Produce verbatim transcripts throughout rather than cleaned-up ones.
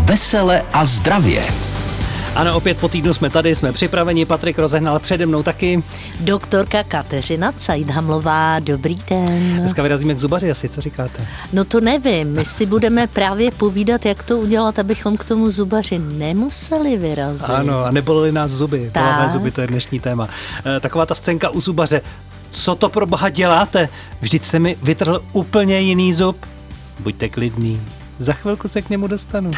Vesele a zdravě. Ano, opět po týdnu jsme tady, jsme připraveni, Patrik Rozehnal přede mnou taky. Doktorka Kateřina Cajdhamlová, dobrý den. Dneska vyrazíme k zubaři asi, co říkáte? No to nevím, my si budeme právě povídat, jak to udělat, abychom k tomu zubaři nemuseli vyrazit. Ano, a nebolely nás zuby, bolavé zuby, to je dnešní téma. E, taková ta scénka u zubaře, co to pro boha děláte? Vždyť jste mi vytrhl úplně jiný zub. Buďte klidný, za chvilku se k němu dostanu.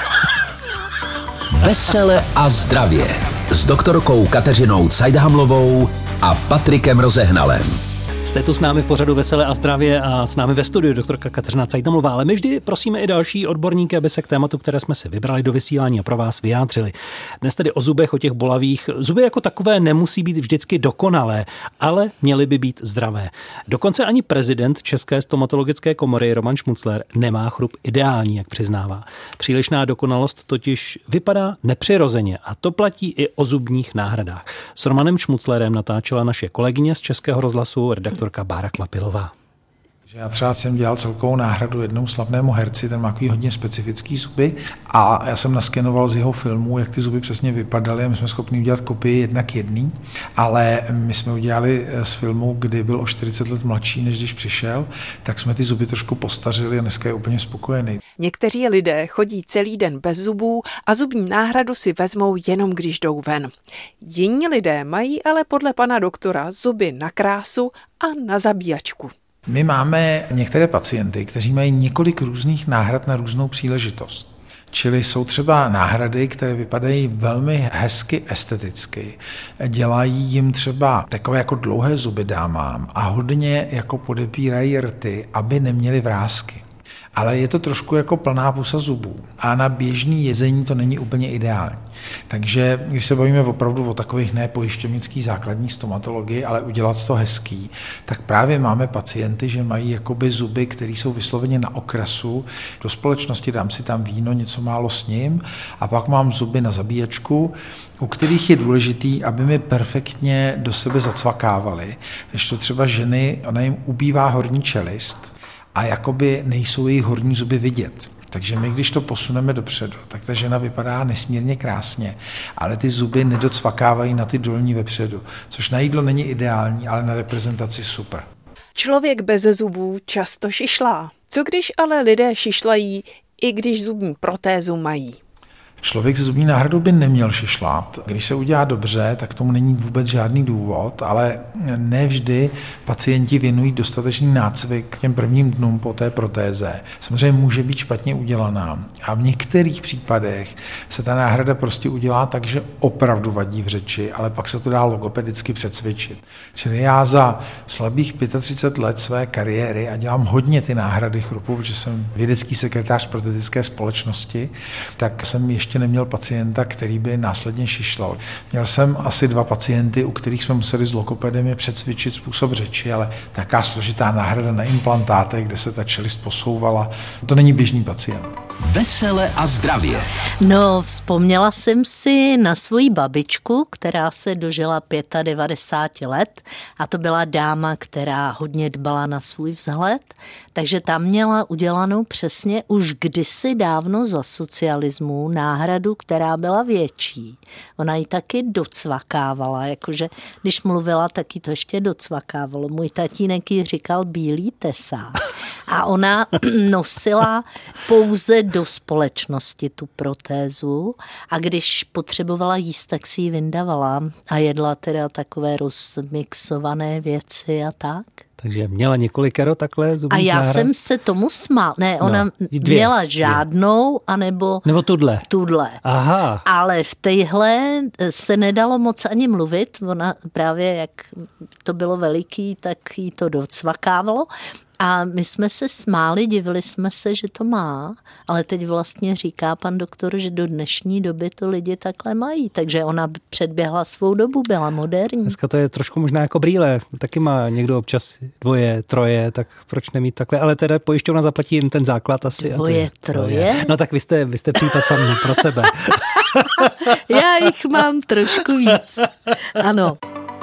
Vesele a zdravě s doktorkou Kateřinou Cajdhamlovou a Patrikem Rozehnalem. Jste tu s námi v pořadu Vesele a zdravě a s námi ve studiu doktorka Kateřina Cajdhamlová, ale my vždy prosíme i další odborníky, aby se k tématu, které jsme si vybrali do vysílání a pro vás vyjádřili. Dnes tedy o zubech, o těch bolavých. Zuby jako takové nemusí být vždycky dokonalé, ale měly by být zdravé. Dokonce ani prezident České stomatologické komory Roman Šmucler nemá chrup ideální, jak přiznává. Přílišná dokonalost totiž vypadá nepřirozeně a to platí i o zubních náhradách. S Romanem Šmuclerem natáčela naše kolegyně z Českého rozhlasu, redaktorka Bára Klapilová. Já třeba jsem dělal celkovou náhradu jednomu slavnému herci, ten má takový hodně specifický zuby a já jsem naskenoval z jeho filmů, jak ty zuby přesně vypadaly a my jsme schopni udělat kopii jednak jedný, ale my jsme udělali z filmu, kdy byl o čtyřicet let mladší, než když přišel, tak jsme ty zuby trošku postařili a dneska je úplně spokojený. Někteří lidé chodí celý den bez zubů a zubní náhradu si vezmou jenom když jdou ven. Jiní lidé mají ale podle pana doktora zuby na krásu a na zabíjačku. My máme některé pacienty, kteří mají několik různých náhrad na různou příležitost. Čili jsou třeba náhrady, které vypadají velmi hezky esteticky. Dělají jim třeba takové jako dlouhé zuby dámám a hodně jako podepírají rty, aby neměly vrásky. Ale je to trošku jako plná pusa zubů a na běžný jezení to není úplně ideální. Takže když se bavíme opravdu o takových nepojišťovnických základních stomatologii, ale udělat to hezký, tak právě máme pacienty, že mají jakoby zuby, které jsou vysloveně na okrasu. Do společnosti dám si tam víno, něco málo s ním a pak mám zuby na zabíjačku, u kterých je důležitý, aby mi perfektně do sebe zacvakávaly. Když to třeba ženy, ona jim ubývá horní čelist, a jakoby nejsou jejich horní zuby vidět. Takže my, když to posuneme dopředu, tak ta žena vypadá nesmírně krásně, ale ty zuby nedocvakávají na ty dolní vepředu, což na jídlo není ideální, ale na reprezentaci super. Člověk bez zubů často šišlá. Co když ale lidé šišlají, i když zubní protézu mají? Člověk se zubní náhradou by neměl šišlat. Když se udělá dobře, tak tomu není vůbec žádný důvod, ale ne vždy pacienti věnují dostatečný nácvik těm prvním dnům po té protéze. Samozřejmě může být špatně udělaná a v některých případech se ta náhrada prostě udělá tak, že opravdu vadí v řeči, ale pak se to dá logopedicky přecvičit. Čili já za slabých třicet pět let své kariéry a dělám hodně ty náhrady chrupu, protože jsem vědecký sekretář protetické společnosti, tak jsem ještě neměl pacienta, který by následně šišlal. Měl jsem asi dva pacienty, u kterých jsme museli s logopedem přecvičit způsob řeči, ale taká složitá náhrada na implantátech, kde se ta čelist posouvala, to není běžný pacient. Vesele a zdravě. No, vzpomněla jsem si na svoji babičku, která se dožila devadesát pět let a to byla dáma, která hodně dbala na svůj vzhled, takže tam měla udělanou přesně už kdysi dávno za socialismu náhradu, která byla větší. Ona ji taky docvakávala, jakože když mluvila, tak ji to ještě docvakávalo. Můj tatínek jí říkal bílý tesák. A ona nosila pouze do společnosti tu protézu a když potřebovala jíst, tak si ji vyndavala a jedla teda takové rozmixované věci a tak. Takže měla několikero takhle zubních A já náhrad? jsem se tomu smál. Ne, ona no, dvě, měla žádnou, dvě. anebo... Nebo tudle. Tudle. Aha. Ale v téhle se nedalo moc ani mluvit. Ona právě, jak to bylo veliký, tak jí to docvakávalo. A my jsme se smáli, divili jsme se, že to má, ale teď vlastně říká pan doktor, že do dnešní doby to lidi takhle mají, takže ona předběhla svou dobu, byla moderní. Dneska to je trošku možná jako brýle, taky má někdo občas dvoje, troje, tak proč nemít takhle, ale teda pojišťovna zaplatí jen ten základ asi. Dvoje, a to je, troje? troje. No tak vy jste, vy jste případ sami pro sebe. Já jich mám trošku víc, ano.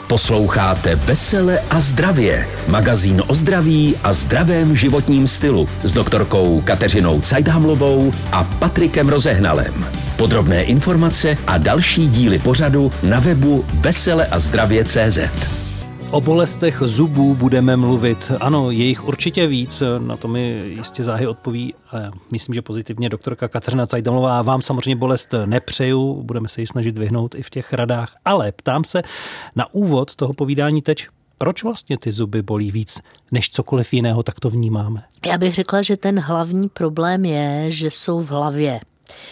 Posloucháte Vesele a zdravě, magazín o zdraví a zdravém životním stylu s doktorkou Kateřinou Cajdhamlovou a Patrikem Rozehnalem. Podrobné informace a další díly pořadu na webu vesele a zdravě tečka cé zet. O bolestech zubů budeme mluvit. Ano, je jich určitě víc, na to mi jistě záhy odpoví, myslím, že pozitivně doktorka Kateřina Cajdhamlová. Vám samozřejmě bolest nepřeju, budeme se ji snažit vyhnout i v těch radách, ale ptám se na úvod toho povídání teď, proč vlastně ty zuby bolí víc než cokoliv jiného, tak to vnímáme? Já bych řekla, že ten hlavní problém je, že jsou v hlavě.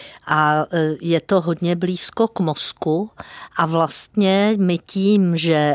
A je to hodně blízko k mozku a vlastně my tím, že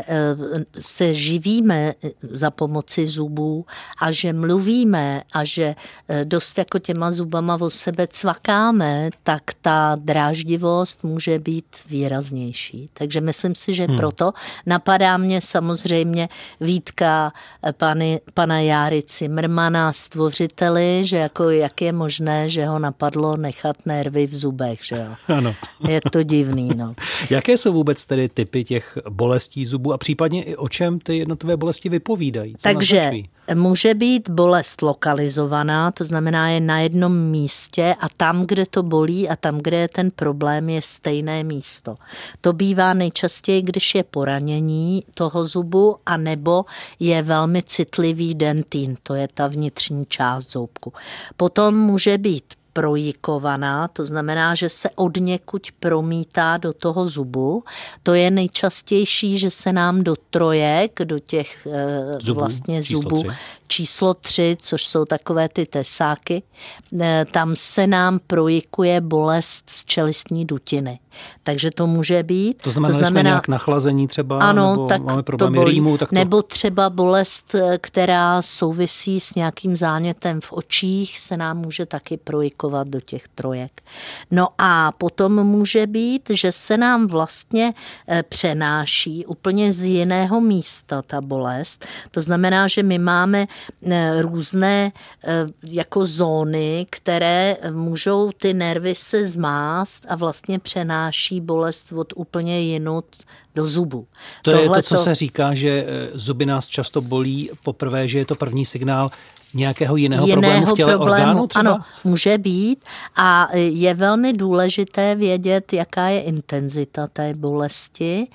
se živíme za pomoci zubů a že mluvíme a že dost jako těma zubama o sebe cvakáme, tak ta dráždivost může být výraznější. Takže myslím si, že hmm. proto napadá mě samozřejmě výtka pany, pana Járy Cimrmana, stvořiteli, že jako jak je možné, že ho napadlo nechat nervy v zubech, že jo. Ano. Je to divný, no. Jaké jsou vůbec tedy typy těch bolestí zubů a případně i o čem ty jednotlivé bolesti vypovídají? Co Takže naznačují? Může být bolest lokalizovaná, to znamená je na jednom místě a tam, kde to bolí a tam, kde je ten problém, je stejné místo. To bývá nejčastěji, když je poranění toho zubu a nebo je velmi citlivý dentín, to je ta vnitřní část zoubku. Potom může být projikovaná, to znamená, že se odněkud promítá do toho zubu. To je nejčastější, že se nám do trojek, do těch zubů, vlastně zubů, číslo tři. číslo tři, což jsou takové ty tesáky, tam se nám projikuje bolest z čelistní dutiny. Takže to může být. To znamená, to znamená nějak nachlazení třeba, ano, nebo tak máme problémy to bolí, rýmu, tak to... nebo třeba bolest, která souvisí s nějakým zánětem v očích, se nám může taky projikovat do těch trojek. No a potom může být, že se nám vlastně přenáší úplně z jiného místa ta bolest. To znamená, že my máme různé jako zóny, které můžou ty nervy se zmást a vlastně přenáší bolest od úplně jinut do zubu. To Tohle je to, co to... se říká, že zuby nás často bolí poprvé, že je to první signál nějakého jiného, jiného problému v těle problému, orgánu třeba? Ano, může být a je velmi důležité vědět, jaká je intenzita té bolesti.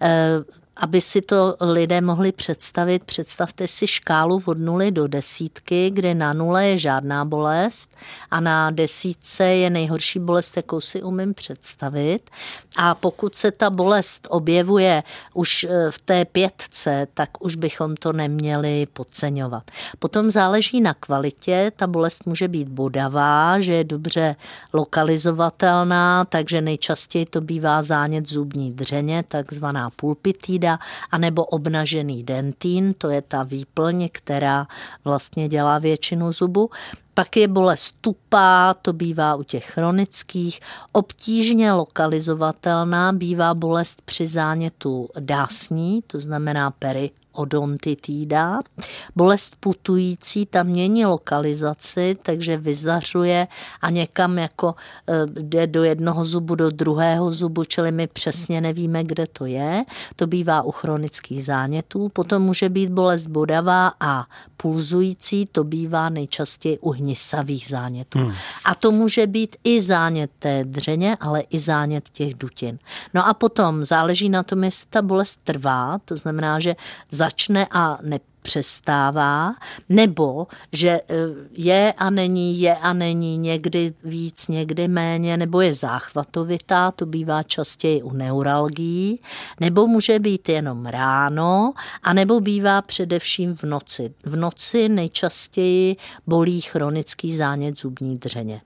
Aby si to lidé mohli představit, představte si škálu od nuly do desítky, kde na nule je žádná bolest a na desítce je nejhorší bolest, jakou si umím představit. A pokud se ta bolest objevuje už v té pětce, tak už bychom to neměli podceňovat. Potom záleží na kvalitě, ta bolest může být bodavá, že je dobře lokalizovatelná, takže nejčastěji to bývá zánět zubní dřeně, takzvaná pulpitída, anebo obnažený dentín, to je ta výplň, která vlastně dělá většinu zubu. Pak je bolest tupá, to bývá u těch chronických. Obtížně lokalizovatelná bývá bolest při zánětu dásní, to znamená peri odontitída. Bolest putující, tam mění lokalizaci, takže vyzařuje a někam jako jde do jednoho zubu, do druhého zubu, čili my přesně nevíme, kde to je. To bývá u chronických zánětů. Potom může být bolest bodavá a pulzující, to bývá nejčastěji u hnisavých zánětů. Hmm. A to může být i zánět té dřeně, ale i zánět těch dutin. No a potom záleží na tom, jestli ta bolest trvá, to znamená, že začne a nepřestává, nebo že je a není, je a není, někdy víc, někdy méně, nebo je záchvatovitá, to bývá častěji u neuralgií, nebo může být jenom ráno, anebo bývá především v noci. V noci nejčastěji bolí chronický zánět zubní dřeně.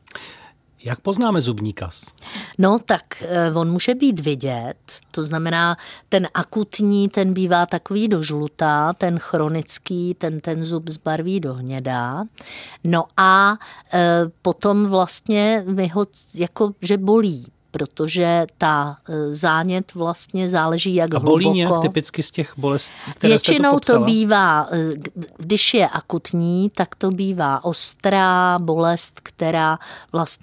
Jak poznáme zubní kas? No tak on může být vidět, to znamená ten akutní, ten bývá takový do žlutá, ten chronický, ten ten zub zbarví do hnědá. No a e, potom vlastně my ho jako, že bolí, protože ta zánět vlastně záleží, jak hluboko. A bolí hluboko. Nějak typicky z těch bolestí, které Většinou jste to popsala? To bývá, když je akutní, tak to bývá ostrá bolest, která vlastně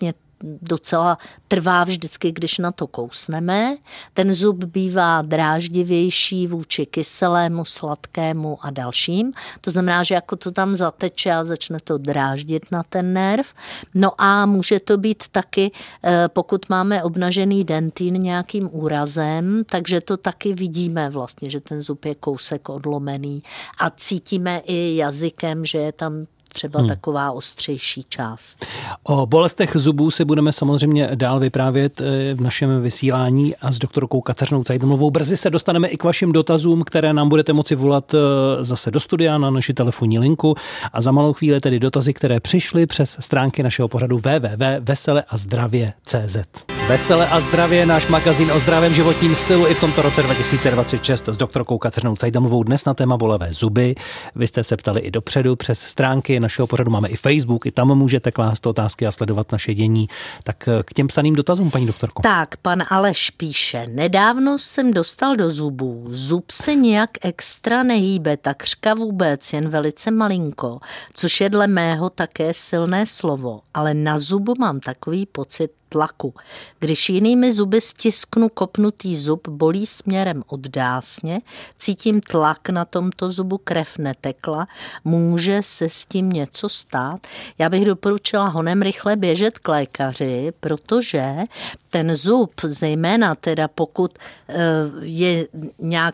docela trvá vždycky, když na to kousneme. Ten zub bývá dráždivější vůči kyselému, sladkému a dalším. To znamená, že jako to tam zateče a začne to dráždit na ten nerv. No a může to být taky, pokud máme obnažený dentín nějakým úrazem, takže to taky vidíme vlastně, že ten zub je kousek odlomený a cítíme i jazykem, že je tam třeba hmm. taková ostřejší část. O bolestech zubů si budeme samozřejmě dál vyprávět v našem vysílání a s doktorkou Kateřinou Cajdamlovou. Brzy se dostaneme i k vašim dotazům, které nám budete moci volat zase do studia na naši telefonní linku a za malou chvíli tedy dotazy, které přišly přes stránky našeho pořadu w w w tečka vesele a zdravě tečka c z. Vesele a zdravě, náš magazín o zdravém životním stylu i v tomto roce dva tisíce dvacet šest s doktorkou Kateřinou Cajdamlovou dnes na téma bolavé zuby. Vy jste se ptali i dopředu přes stránky našeho pořadu, máme i Facebook, i tam můžete klást otázky a sledovat naše dění. Tak k těm psaným dotazům, paní doktorko. Tak, pan Aleš píše, nedávno jsem dostal do zubů, zub se nějak extra nehýbe, takřka vůbec, jen velice malinko, což je dle mého také silné slovo, ale na zubu mám takový pocit tlaku. Když jinými zuby stisknu kopnutý zub, bolí směrem od dásně, cítím tlak na tomto zubu, krev netekla, může se s tím něco stát. Já bych doporučila honem rychle běžet k lékaři, protože ten zub, zejména teda pokud je nějak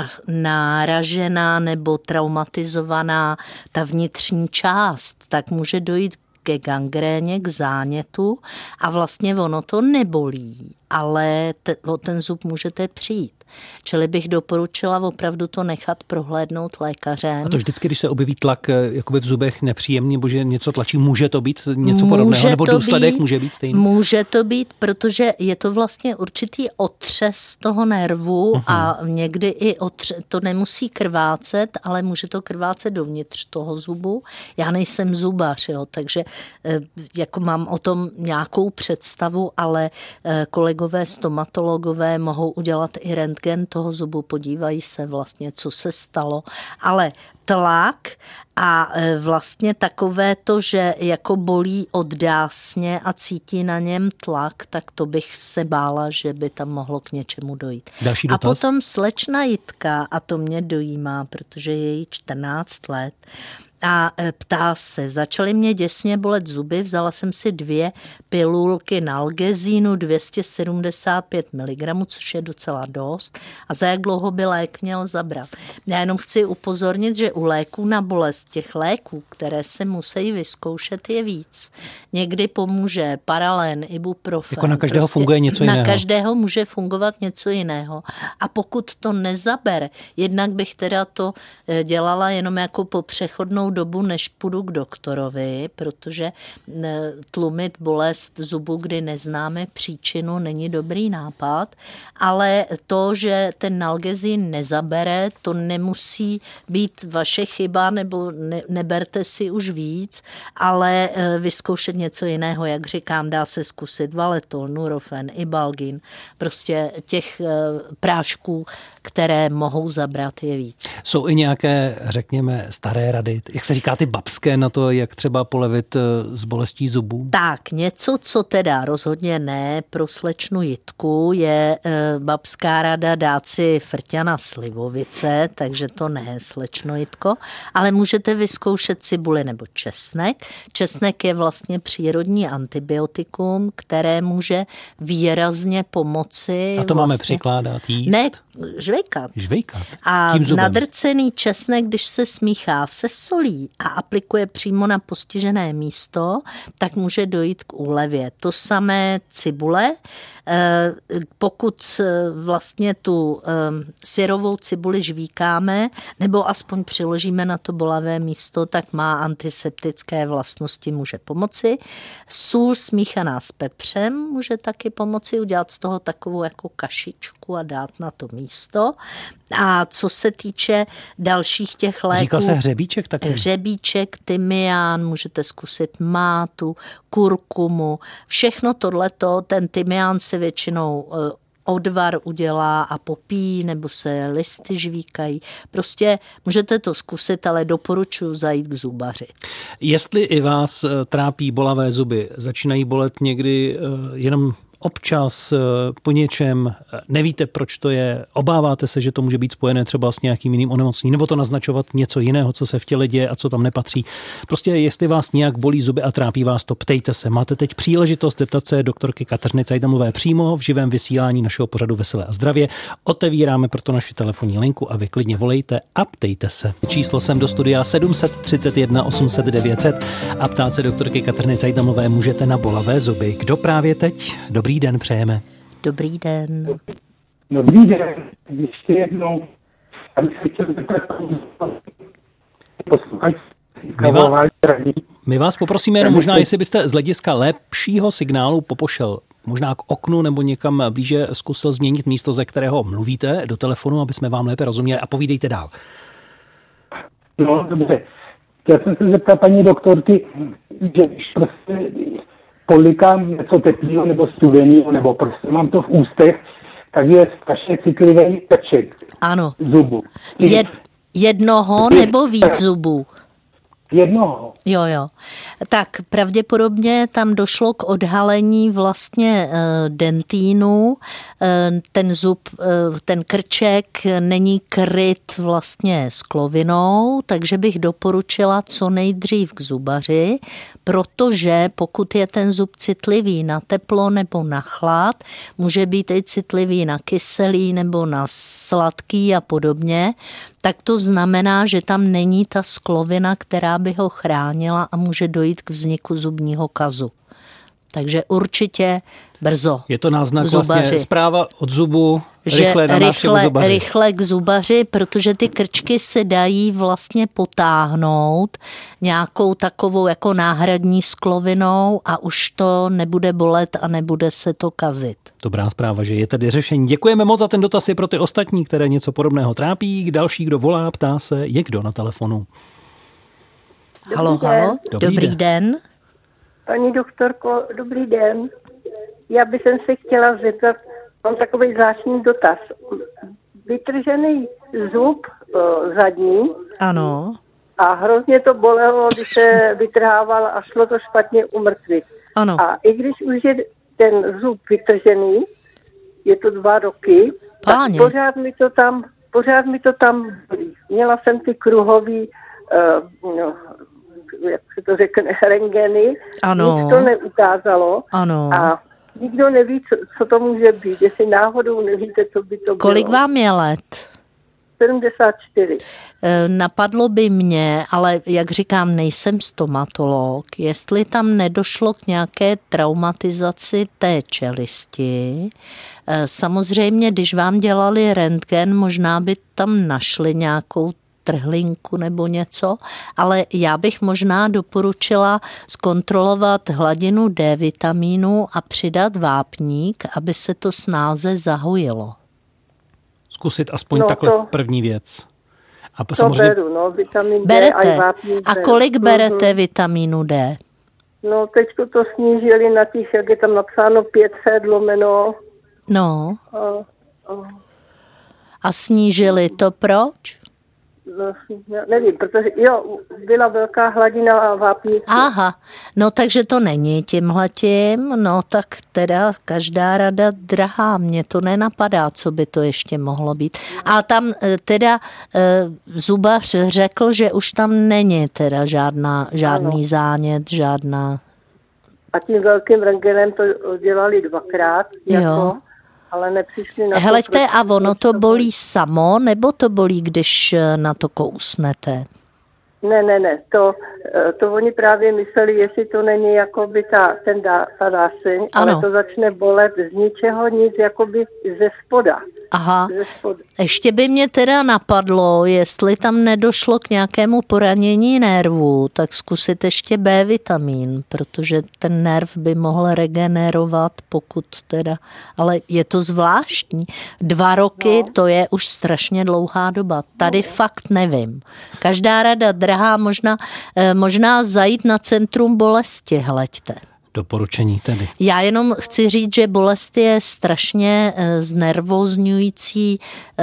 náražená nebo traumatizovaná ta vnitřní část, tak může dojít ke gangréně, k zánětu a vlastně ono to nebolí, ale te, o ten zub můžete přijít. Čili bych doporučila opravdu to nechat prohlédnout lékařem. A to vždycky, když se objeví tlak jakoby v zubech nepříjemný, nebo že něco tlačí, může to být něco podobného, nebo důsledek být, může být stejný? Může to být, protože je to vlastně určitý otřes toho nervu uh-huh. a někdy i otřes, to nemusí krvácet, ale může to krvácet dovnitř toho zubu. Já nejsem zubař, jo, takže jako mám o tom nějakou představu, ale kolegové stomatologové mohou udělat i rentgen toho zubu, podívají se vlastně, co se stalo, ale tlak a vlastně takové to, že jako bolí od dásně a cítí na něm tlak, tak to bych se bála, že by tam mohlo k něčemu dojít. Další dotaz. A potom slečna Jitka, a to mě dojímá, protože je jí čtrnáct let, a ptá se, začaly mě děsně bolet zuby, vzala jsem si dvě pilulky nalgezínu dvě stě sedmdesát pět miligramů, což je docela dost. A za jak dlouho by lék měl zabrat? Já jenom chci upozornit, že u léků na bolest, těch léků, které se musí vyzkoušet, je víc. Někdy pomůže paralen, ibuprofen. Jako na každého prostě funguje něco jiného. Na každého může fungovat něco jiného. A pokud to nezabere, jednak bych teda to dělala jenom jako po přechodnou dobu, než půjdu k doktorovi, protože tlumit bolest zubu, kdy neznáme příčinu, není dobrý nápad, ale to, že ten nalgezin nezabere, to nemusí být vaše chyba, nebo ne, neberte si už víc, ale vyzkoušet něco jiného, jak říkám, dá se zkusit Valetol, Nurofen, Ibalgin, prostě těch prášků, které mohou zabrat, je víc. Jsou i nějaké, řekněme, staré rady, jak se říká, ty babské na to, jak třeba polevit z bolestí zubů? Tak, něco, co teda rozhodně ne pro slečnu Jitku, je e, babská rada dát si frťana slivovice, takže to ne, slečno Jitko, ale můžete vyzkoušet cibuli nebo česnek. Česnek je vlastně přírodní antibiotikum, které může výrazně pomoci. A to vlastně, máme přikládat, jíst? Ne, žvejkat. Žvejkat. A nadrcený česnek, když se smíchá se solí a aplikuje přímo na postižené místo, tak může dojít k úlevě. To samé cibule. Pokud vlastně tu syrovou cibuli žvíkáme nebo aspoň přiložíme na to bolavé místo, tak má antiseptické vlastnosti, může pomoci. Sůl smíchaná s pepřem může taky pomoci, udělat z toho takovou jako kašičku a dát na to místo. A co se týče dalších těch léků... Říkal se hřebíček taky? Hřebíček, tymián, můžete zkusit mátu, kurkumu, všechno tohleto, ten tymián se většinou odvar udělá a popíjí, nebo se listy žvíkají. Prostě můžete to zkusit, ale doporučuji zajít k zubaři. Jestli i vás trápí bolavé zuby, začínají bolet někdy jenom občas po něčem, nevíte, proč to je, obáváte se, že to může být spojené třeba s nějakým jiným onemocněním, nebo to naznačovat něco jiného, co se v těle děje a co tam nepatří. Prostě jestli vás nějak bolí zuby a trápí vás to, ptejte se. Máte teď příležitost zeptat se doktorky Kateřiny Cajdamlové přímo v živém vysílání našeho pořadu Veselé a zdravě. Otevíráme proto naši telefonní linku a vy klidně volejte a ptejte se. Číslo sem do studia sedm set třicet jedna osm set devět set a ptát se doktorky Kateřiny Cajdamlové můžete na bolavé zuby. Kdo právě teď? Dobrý den přejeme. Dobrý den. Dobrý den. Ještě jednou. Abych se chtěl zeptat poslouchač. My, vás, my vás poprosíme jenom možná, jestli byste z hlediska lepšího signálu popošel možná k oknu nebo někam blíže zkusil změnit místo, ze kterého mluvíte do telefonu, aby jsme vám lépe rozuměli, a povídejte dál. No, dobře. Chtěl jsem se zeptat paní doktorky, že když prostě polikám něco teplého nebo studeného, nebo prostě mám to v ústech, tak je strašně citlivý krček. Ano. Zubu. Jed, jednoho nebo víc zubů? Jednoho. Jo, jo. Tak pravděpodobně tam došlo k odhalení vlastně e, dentínu. E, ten zub, e, ten krček není kryt vlastně sklovinou, takže bych doporučila co nejdřív k zubaři, protože pokud je ten zub citlivý na teplo nebo na chlad, může být i citlivý na kyselý nebo na sladký a podobně, tak to znamená, že tam není ta sklovina, která by ho chránila a může dojít k vzniku zubního kazu. Takže určitě brzo. Je to náznak vlastně zpráva od zubu, rychle na návštěvu zubaři. Rychle k zubaři, protože ty krčky se dají vlastně potáhnout nějakou takovou jako náhradní sklovinou a už to nebude bolet a nebude se to kazit. Dobrá zpráva, že je tady řešení. Děkujeme moc za ten dotaz i pro ty ostatní, které něco podobného trápí. Další, kdo volá, ptá se, je kdo na telefonu. Dobrý halo, den. halo. Dobrý, dobrý den. den. Paní doktorko, dobrý den. Já bych se chtěla zeptat, mám takový zvláštní dotaz. Vytržený zub o, zadní. Ano. A hrozně to bolelo, když se vytrhával a šlo to špatně umrtvit. Ano. A i když už je ten zub vytržený, je to dva roky, Páně. tak pořád mi to tam, pořád mi to tam bolí. Měla jsem ty kruhový, uh, no, jak se to řekne, rentgeny. Ano. Nic to neukázalo. Ano. A nikdo neví, co, co to může být. Jestli náhodou nevíte, co by to bylo. Kolik vám je let? sedmdesát čtyři. Napadlo by mě, ale jak říkám, nejsem stomatolog, jestli tam nedošlo k nějaké traumatizaci té čelisti. Samozřejmě, když vám dělali rentgen, možná by tam našli nějakou trhlinku nebo něco, ale já bych možná doporučila zkontrolovat hladinu D vitamínu a přidat vápník, aby se to snáze zahojilo. Zkusit aspoň no takhle to, první věc. A to samozřejmě... beru, no, vitamin D berete. a vápník. A kolik beru. berete mm-hmm. vitamínu D? No, teď to snížili na těch, jak je tam napsáno pět set lomeno. No. A, a... a snížili to proč? No, nevím, protože jo, byla velká hladina vápníku. Aha, no takže to není tímhletím, no tak teda každá rada drahá, mě to nenapadá, co by to ještě mohlo být. A tam teda e, zubař řekl, že už tam není teda žádná, žádný ano. zánět, žádná... A tím velkým rentgenem to dělali dvakrát, jako... Jo. Ale nepřišli na Heleďte, to, a ono to bolí samo, nebo to bolí, když na to kousnete? Ne, ne, ne, to, to oni právě mysleli, jestli to není jakoby ta, ten dá, ta dáseň, ale to začne bolet z ničeho nic, jakoby ze spoda. Aha, ze spoda. Ještě by mě teda napadlo, jestli tam nedošlo k nějakému poranění nervu, tak zkusit ještě B vitamín, protože ten nerv by mohl regenerovat, pokud teda, ale je to zvláštní. Dva roky, no. To je už strašně dlouhá doba. Tady no. fakt nevím. Každá rada drahá, možná, možná zajít na centrum bolesti, hleďte. doporučení tedy. Já jenom chci říct, že bolest je strašně znervózňující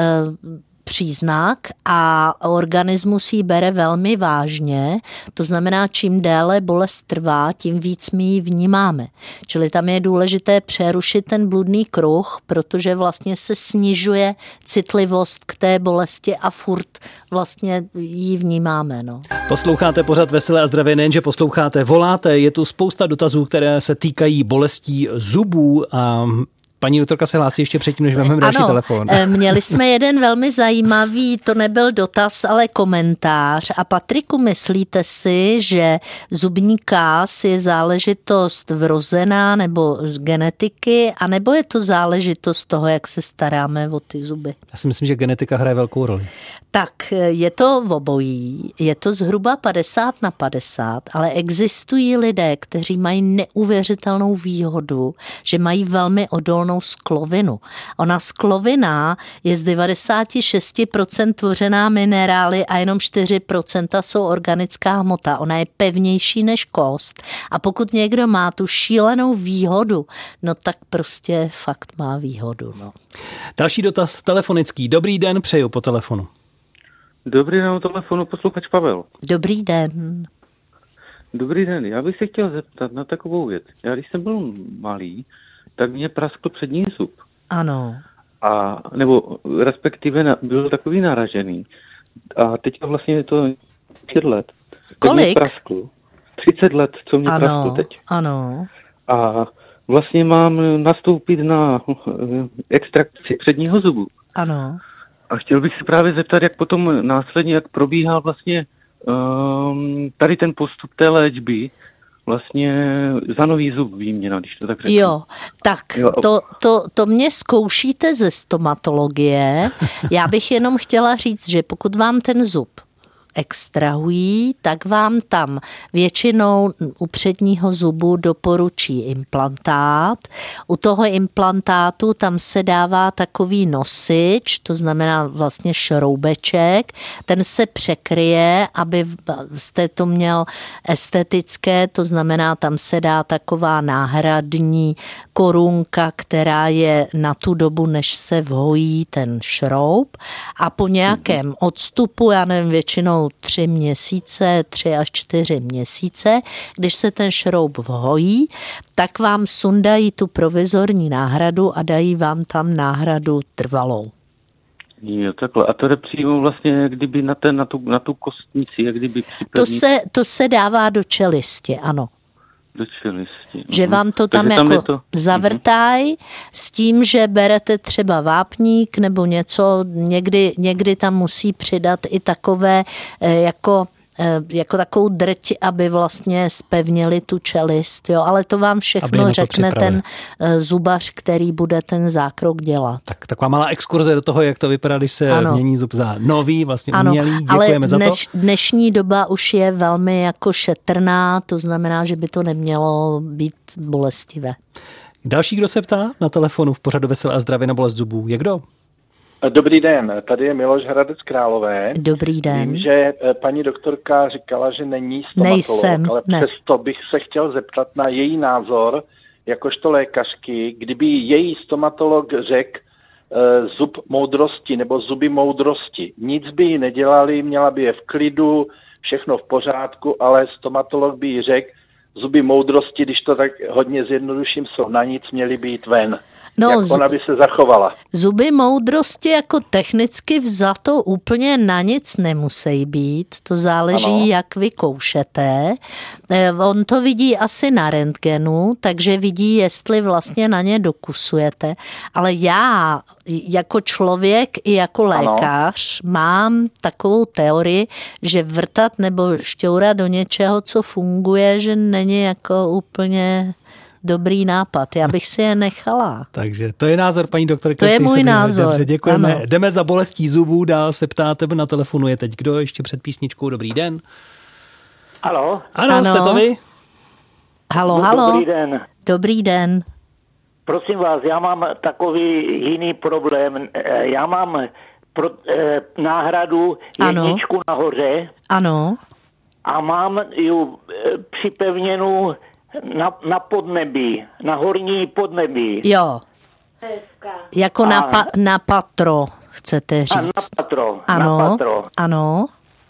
příznak a organismus ji bere velmi vážně. To znamená, čím déle bolest trvá, tím víc my ji vnímáme. Čili tam je důležité přerušit ten bludný kruh, protože vlastně se snižuje citlivost k té bolesti a furt vlastně ji vnímáme. No. Posloucháte pořad Veselé a zdravě, nejenže posloucháte, voláte, je tu spousta dotazů, které se týkají bolestí zubů a paní doktorka se hlásí ještě předtím, než vezmeme další telefon. Měli jsme jeden velmi zajímavý, to nebyl dotaz, ale komentář. A Patriku, myslíte si, že zubní káz je záležitost vrozená nebo z genetiky, anebo je to záležitost toho, jak se staráme o ty zuby? Já si myslím, že genetika hraje velkou roli. Tak je to v obojí, je to zhruba padesát na padesát, ale existují lidé, kteří mají neuvěřitelnou výhodu, že mají velmi odolnou sklovinu. Ona sklovina je z devadesát šest procent tvořená minerály a jenom čtyři procenta jsou organická hmota. Ona je pevnější než kost a pokud někdo má tu šílenou výhodu, no tak prostě fakt má výhodu. No. Další dotaz telefonický. Dobrý den, přeju po telefonu. Dobrý den, na telefonu posluchač Pavel. Dobrý den. Dobrý den, já bych se chtěl zeptat na takovou věc. Já když jsem byl malý, tak mě praskl přední zub. Ano. A, nebo respektive na, byl takový naražený. A teďka vlastně je to třicet let. Kolik? Mě praskl. třicet let, co mě ano, praskl teď. Ano. A vlastně mám nastoupit na extrakci předního zubu. Ano. A chtěl bych se právě zeptat, jak potom následně, jak probíhá vlastně um, tady ten postup té léčby, vlastně za nový zub výměna, když to tak řeknu. Jo, tak jo. To, to, to mě zkoušíte ze stomatologie. Já bych jenom chtěla říct, že pokud vám ten zub extrahují, tak vám tam většinou u předního zubu doporučí implantát. U toho implantátu tam se dává takový nosič, to znamená vlastně šroubeček, ten se překryje, aby jste to měl estetické, to znamená tam se dá taková náhradní korunka, která je na tu dobu, než se vhojí ten šroub a po nějakém odstupu, já nevím, většinou tři měsíce, tři až čtyři měsíce, když se ten šroub vhojí, tak vám sundají tu provizorní náhradu a dají vám tam náhradu trvalou. Jo, takhle. A to jde přímo vlastně, kdyby na, ten, na, tu, na tu kostnici, jak kdyby připevnit... To se, to se dává do čelisti, ano. Do čelisti. Že uh-huh. vám to tam Takže jako tam to... zavrtají s tím, že berete třeba vápník nebo něco, někdy, někdy tam musí přidat i takové jako, jako takovou drť, aby vlastně spevnili tu čelist, jo, ale to vám všechno řekne ten zubař, který bude ten zákrok dělat. Tak taková malá exkurze do toho, jak to vypadá, když se ano. mění zub za nový, vlastně ano, umělý. Děkujeme ale dneš, za to. Dnešní doba už je velmi jako šetrná, to znamená, že by to nemělo být bolestivé. Další, kdo se ptá na telefonu v pořadu Veselé a zdravě na bolest zubů, je kdo? Dobrý den, tady je Miloš Hradec Králové. Dobrý den. Vím, že paní doktorka říkala, že není stomatolog, Nejsem, ale ne. přesto bych se chtěl zeptat na její názor, jakožto lékařky, kdyby její stomatolog řekl e, zub moudrosti nebo zuby moudrosti. Nic by jí nedělali, měla by je v klidu, všechno v pořádku, ale stomatolog by jí řekl, zuby moudrosti, když to tak hodně zjednoduším, jsou na nic, měly by jít ven. No, jak ona by se zachovala. Zuby moudrosti jako technicky vzato úplně na nic nemusí být. To záleží, ano. jak vy koušete. On to vidí asi na rentgenu, takže vidí, jestli vlastně na ně dokusujete. Ale já jako člověk i jako lékař ano. mám takovou teorii, že vrtat nebo šťourat do něčeho, co funguje, že není jako úplně... dobrý nápad, já bych si je nechala. Takže to je názor paní doktorky. To je můj názor. Dobře, děkujeme. Ano. Jdeme za bolestí zubů, dál se ptáte, na telefonu je teď kdo, ještě před písničkou. Dobrý den. Halo? Ano, ano. Jste to vy? Halo, no, halo. Dobrý den. Dobrý den. Prosím vás, já mám takový jiný problém. Já mám pro, eh, náhradu jedničku ano. nahoře. Ano. A mám ju eh, připevněnou Na, na podnebí, na horní podnebí. Jo. Jako na, pa, na patro, chcete říct. A na patro. Ano, na patro. ano.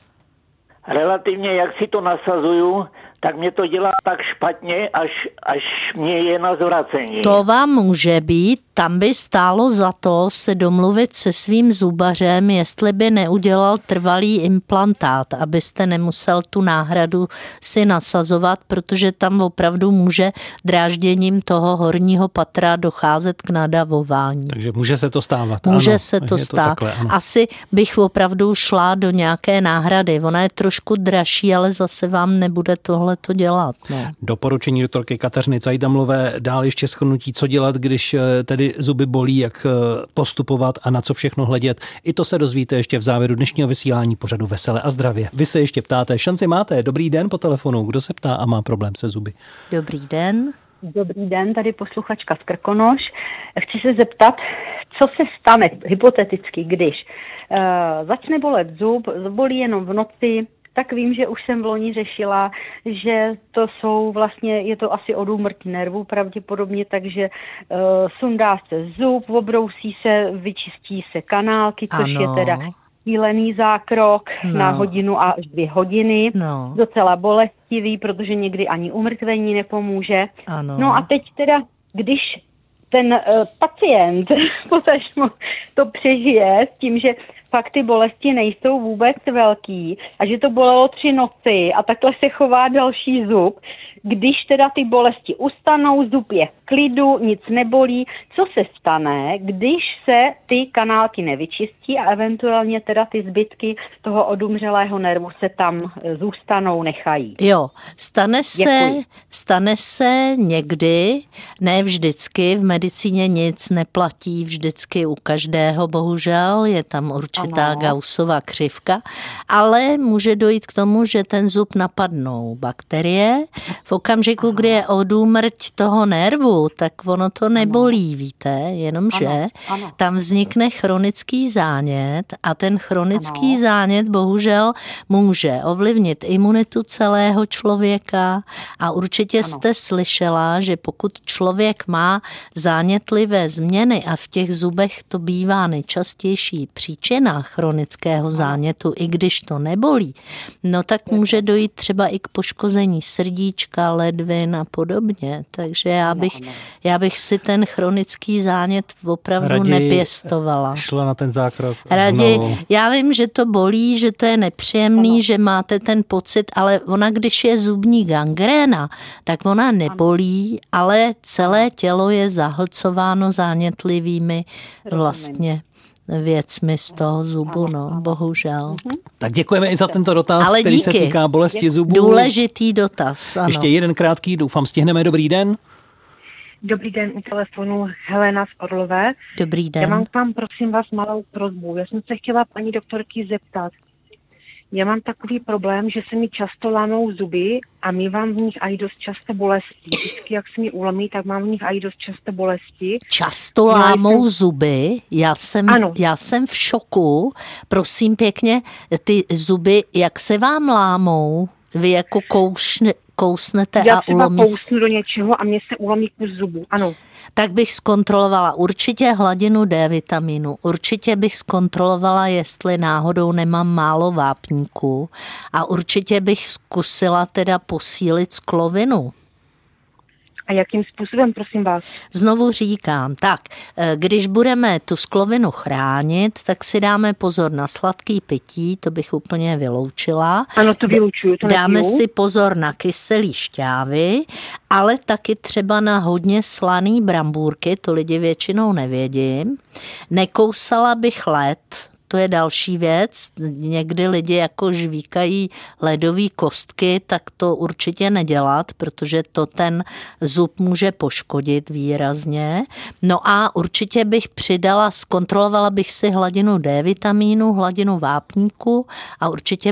Relativně, jak si to nasazuju, tak mě to dělá tak špatně, až, až mě je na zvracení. To vám může být, tam by stálo za to se domluvit se svým zubařem, jestli by neudělal trvalý implantát, abyste nemusel tu náhradu si nasazovat, protože tam opravdu může drážděním toho horního patra docházet k nadavování. Takže může se to stávat. Může ano, se to to stát. Takhle, Asi bych opravdu šla do nějaké náhrady. Ona je trošku dražší, ale zase vám nebude tohle to dělat. No. Doporučení doktorky Kateřiny Cajdamlové, dál ještě shrnutí, co dělat, když tedy zuby bolí, jak postupovat a na co všechno hledět. I to se dozvíte ještě v závěru dnešního vysílání pořadu Vesele a zdravě. Vy se ještě ptáte, šanci máte. Dobrý den po telefonu. Kdo se ptá a má problém se zuby? Dobrý den. Dobrý den, tady posluchačka z Krkonoš. Chci se zeptat, co se stane hypoteticky, když uh, začne bolet zub, bolí jenom v noci, tak vím, že už jsem v loni řešila, že to jsou vlastně, je to asi od úmrtí nervů pravděpodobně, takže uh, sundá se zub, obrousí se, vyčistí se kanálky, což ano. je teda šílený zákrok no. na hodinu až dvě hodiny. No. Docela bolestivý, protože někdy ani umrtvení nepomůže. Ano. No a teď teda, když ten uh, pacient potažmo to přežije s tím, že fakt ty bolesti nejsou vůbec velký a že to bolelo tři noci a takhle se chová další zub, když teda ty bolesti ustanou, zub je v klidu, nic nebolí, co se stane, když se ty kanálky nevyčistí a eventuálně teda ty zbytky toho odumřelého nervu se tam zůstanou, nechají. Jo, stane se, stane se někdy, ne vždycky, v medicíně nic neplatí vždycky u každého, bohužel, je tam určitá ano. Gaussova křivka, ale může dojít k tomu, že ten zub napadnou bakterie. V okamžiku, Aha. kdy je odúmrť toho nervu, tak ono to nebolí, víte, jenomže ano. Ano. tam vznikne chronický zánět a ten chronický ano. zánět bohužel může ovlivnit imunitu celého člověka a určitě ano. jste slyšela, že pokud člověk má zánětlivé změny a v těch zubech to bývá nejčastější příčina chronického ano. zánětu, i když to nebolí, no tak může dojít třeba i k poškození srdíčka, ledvin a podobně. Takže já bych, já bych si ten chronický zánět opravdu raději nepěstovala. Šla na ten zákrok Raději, znovu. Já vím, že to bolí, že to je nepříjemný, ano. že máte ten pocit, ale ona, když je zubní gangréna, tak ona nebolí, ale celé tělo je zahlcováno zánětlivými vlastně věcmi z toho zubu, no, bohužel. Tak děkujeme i za tento dotaz, ale který díky. se týká bolesti zubů. Důležitý dotaz, ano. Ještě jeden krátký, doufám, stihneme. Dobrý den. Dobrý den, u telefonu Helena z Orlové. Dobrý den. Já mám k vám, prosím vás, malou prosbu. Já jsem se chtěla paní doktorky zeptat. Já mám takový problém, že se mi často lámou zuby a mívám v nich aj dost často bolesti. Vždycky, jak se mi ulomí, tak mám v nich aj dost často bolesti. Často lámou jsem... zuby? Já jsem, já jsem v šoku. Prosím pěkně, ty zuby, jak se vám lámou? Vy jako koušne, kousnete já a ulomí... Já třeba kousnu do něčeho a mě se ulomí kus zubu, ano. Tak bych zkontrolovala určitě hladinu D vitamínu. Určitě bych zkontrolovala, jestli náhodou nemám málo vápníku. A určitě bych zkusila teda posílit sklovinu. A jakým způsobem, prosím vás? Znovu říkám, tak, když budeme tu sklovinu chránit, tak si dáme pozor na sladký pití, to bych úplně vyloučila. Ano, to vyloučuju, to Dáme nepiju. si pozor na kyselý šťávy, ale taky třeba na hodně slaný brambůrky, to lidi většinou nevědí. Nekousala bych led, to je další věc. Někdy lidi jako žvíkají ledové kostky, tak to určitě nedělat, protože to ten zub může poškodit výrazně. No a určitě bych přidala, zkontrolovala bych si hladinu D vitamínu, hladinu vápníku a určitě bych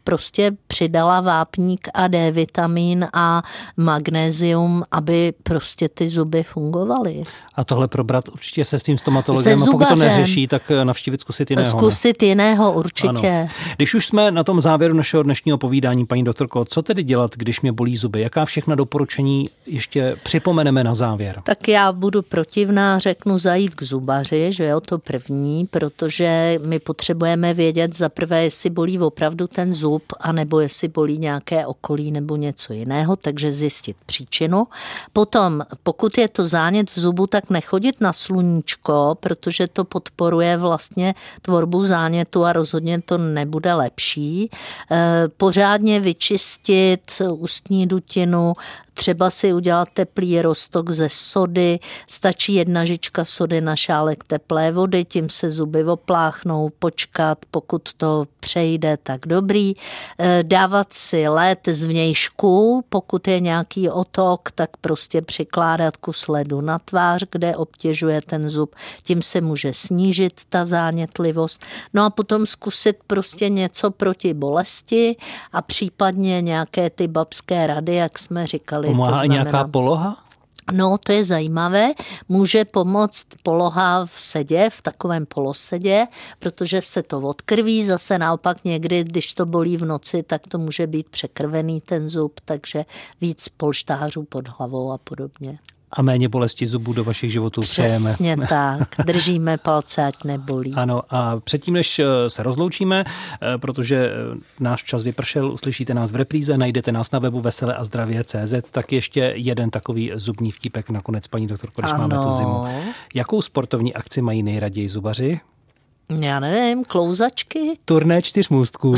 prostě přidala vápník a D vitamin a magnézium, aby prostě ty zuby fungovaly. A tohle probrat určitě se s tím stomatologem, a pokud to neřeší, tak navštívit, zkusit jiného. Zkusit ne? jiného, určitě. Ano. Když už jsme na tom závěru našeho dnešního povídání, paní doktorko, co tedy dělat, když mě bolí zuby? Jaká všechna doporučení ještě připomeneme na závěr? Tak já budu protivná, řeknu zajít k zubaři, že jo, to první, protože my potřebujeme vědět za prvé, jestli bolí opravdu ten zub, anebo jestli bolí nějaké okolí nebo něco jiného, takže zjistit příčinu. Potom, pokud je to zánět v zubu, tak nechodit na sluníčko, protože to podporuje vlastně tvorbu zánětu a rozhodně to nebude lepší. Pořádně vyčistit ústní dutinu, třeba si udělat teplý roztok ze sody, stačí jedna žička sody na šálek teplé vody, tím se zuby opláchnou, počkat, pokud to přejde, tak dobrý. Dávat si led z vnějšku, pokud je nějaký otok, tak prostě přikládat kus ledu na tvář, kde obtěžuje ten zub, tím se může snížit ta zánětlivost. No a potom zkusit prostě něco proti bolesti a případně nějaké ty babské rady, jak jsme říkali. Pomáhá i nějaká poloha? No, to je zajímavé. Může pomoct poloha v sedě, v takovém polosedě, protože se to odkrví. Zase naopak někdy, když to bolí v noci, tak to může být překrvený ten zub, takže víc polštářů pod hlavou a podobně. A méně bolesti zubů do vašich životů přejeme. Přesně tak. Držíme palce, ať nebolí. Ano, a předtím, než se rozloučíme, protože náš čas vypršel, uslyšíte nás v repríze, najdete nás na webu vesele a zdravě tečka cé zet, tak ještě jeden takový zubní vtípek nakonec, paní doktorko, když ano. máme tu zimu. Jakou sportovní akci mají nejraději zubaři? Já nevím, klouzačky? Turné čtyřmůstků.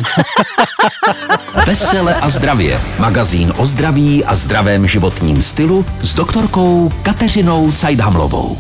Vesele a zdravě. Magazín o zdraví a zdravém životním stylu s doktorkou Kateřinou Cajdhamlovou.